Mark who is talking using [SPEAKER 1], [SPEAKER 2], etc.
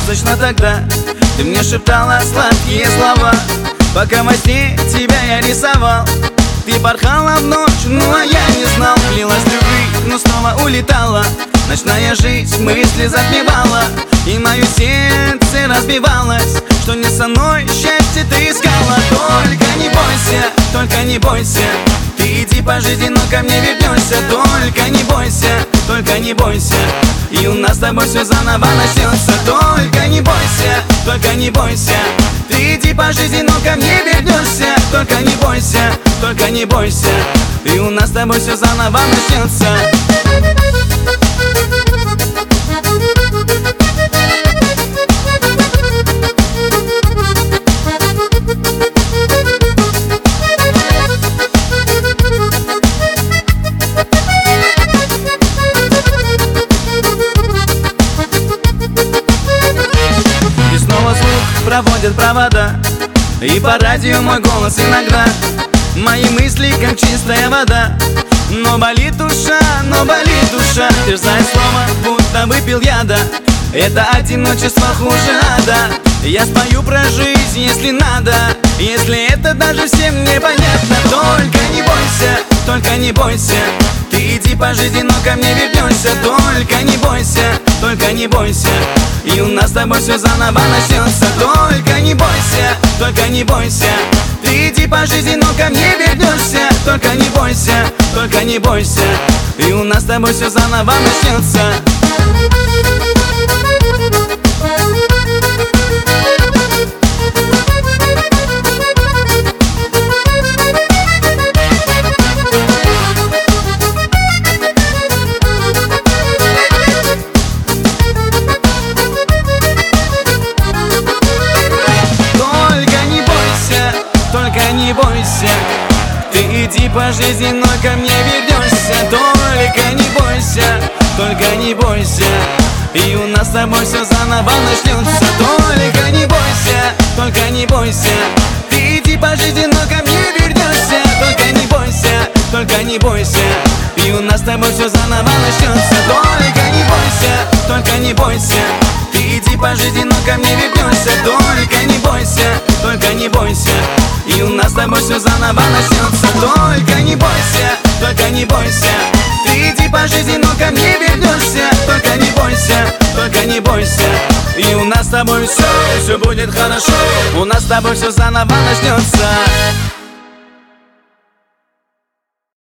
[SPEAKER 1] сказочно тогда. Ты мне шептала сладкие слова, пока во сне тебя я рисовал. Ты порхала в ночь, ну а я не знал. Клялась любви, но снова улетала. Ночная жизнь мысли затмевала, и мое сердце разбивалось, что не со мной счастье ты искала. Только не бойся, только не бойся, ты иди по жизни, но ко мне вернешься. Только не бойся, только не бойся, и у нас с тобой все заново начнется. Только не бойся, только не бойся, ты иди по жизни, но ко мне вернешься. Только не бойся, только не бойся, и у нас с тобой все заново начнется. Проводят провода, и по радио мой голос иногда. Мои мысли как чистая вода, но болит душа, терзает слово, будто выпил яда. Это одиночество хуже ада. Я спою про жизнь, если надо, если это даже всем непонятно. Только не бойся, только не бойся, ты иди по жизни, но ко мне вернешься. Только не бойся, только не бойся, и у нас с тобой все заново начнется. Только не бойся, только не бойся, ты иди по жизни, но ко мне вернешься. Только не бойся, только не бойся, и у нас с тобой все заново начнется. Не бойся, ты иди по жизни, но ко мне вернешься. Только не бойся, только не бойся, и у нас с тобой все заново начнется. Только не бойся, только не бойся, ты иди по жизни, но ко мне вернешься. Только не бойся, только не бойся, и у нас с тобой все заново начнется. Только не бойся, только не бойся, ты иди по жизни, но ко мне вернешься. Только не бойся, только не бойся, и у нас с тобой все заново начнется. Только не бойся, только не бойся, ты иди по жизни, но ко мне вернешься. Только не бойся, только не бойся, и у нас с тобой все будет хорошо. У нас с тобой все заново начнется.